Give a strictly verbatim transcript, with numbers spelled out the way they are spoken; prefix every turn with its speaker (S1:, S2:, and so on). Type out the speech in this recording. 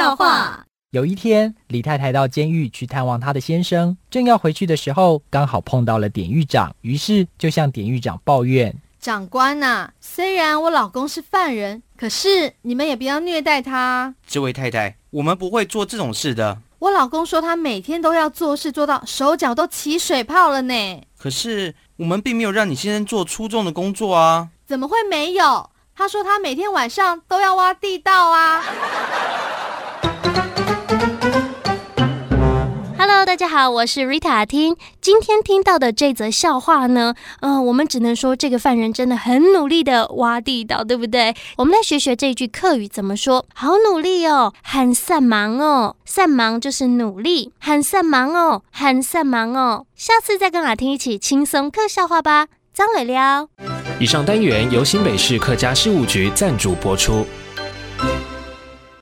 S1: 笑话。
S2: 有一天，李太太到监狱去探望她的先生，正要回去的时候，刚好碰到了典狱长，于是就向典狱长抱怨：
S1: 长官啊，虽然我老公是犯人，可是你们也不要虐待他。
S3: 这位太太，我们不会做这种事的。
S1: 我老公说他每天都要做事做到手脚都起水泡了呢。
S3: 可是我们并没有让你先生做出众的工作啊。
S1: 怎么会没有？他说他每天晚上都要挖地道啊。
S4: Hello， 大家好，我是 Rita 听。今天听到的这则笑话呢，呃，我们只能说这个犯人真的很努力的挖地道，对不对？我们来学学这句客语怎么说。好努力哦，很善忙哦，善忙就是努力，很善忙哦，很善忙哦。下次再跟阿听一起轻松客笑话吧。张磊聊。
S5: 以上单元由新北市客家事务局赞助播出。